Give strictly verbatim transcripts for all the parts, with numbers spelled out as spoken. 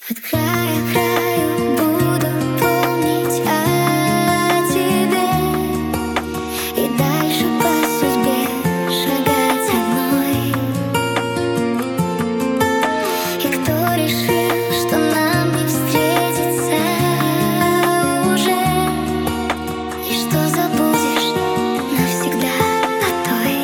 От края к краю буду помнить о тебе и дальше по судьбе шагать одной. И кто решил, что нам не встретиться уже, и что забудешь навсегда о той.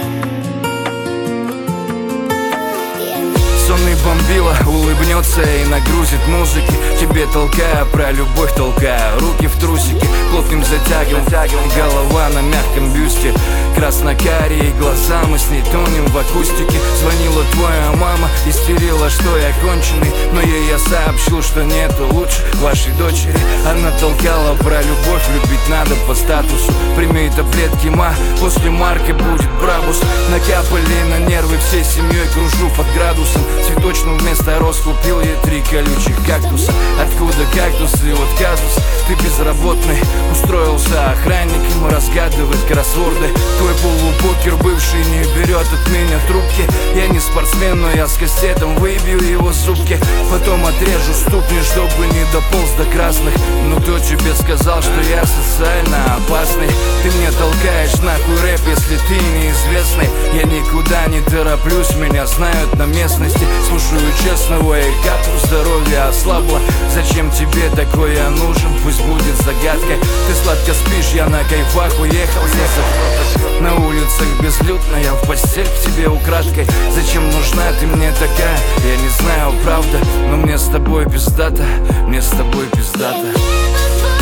Сонный бомбила улыбнется и нагрузит музыки, тебе толкая, про любовь толкая, руки в трусики плотным затягиваем, голова на мягком бюсте, красно-карие глаза, мы с ней тонем в акустике. Звонила твоя мама, истерила, что я конченый, но ей я сообщил, что нету лучше вашей дочери. Она толкала про любовь, любить надо по статусу. Прими таблетки, ма, после марки будет брабус. Накапали на нервы, всей семьей кружу под градусом. Цветочную вместо роз купил ей три колючих кактуса. Откуда кактусы, вот казус, ты безработный. Устроился охранником, разгадывать кроссворды. Твой полупокер бывший не берет от меня трубки. Я не спортсмен, но я с кастетом выбью его зубки. Потом отрежу ступни, чтобы не дополз до красных. Ну кто тебе сказал, что я социально опасный? Ты мне толкаешь нахуй рэп, если ты неизвестный. Я никуда не тороплюсь, меня знают на местности. Слушаю честного, и как здоровье ослабло. Зачем тебе такое нужен, пусть будет загадкой. Ты сладко спишь, я на кайфах уехал. На улицах безлюдно, я в постель к тебе украдкой. Зачем нужна ты мне такая, я не знаю, правда. Но мне с тобой пиздато, мне с тобой пиздато.